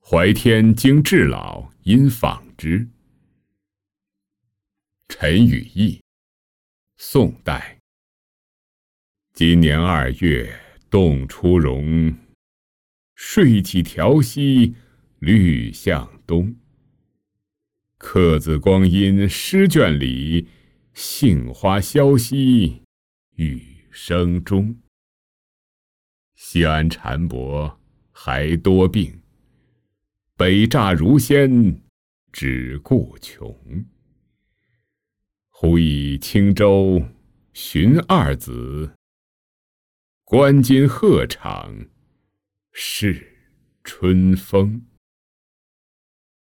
怀天经至老，因纺织。陈与义，宋代。今年2月冻初融，睡起调息绿向东。客子光阴诗卷里，杏花萧兮雨声中。西安缠帛还多病，北栅如仙只顾穷。忽以轻舟寻二子，观今鹤场是春风。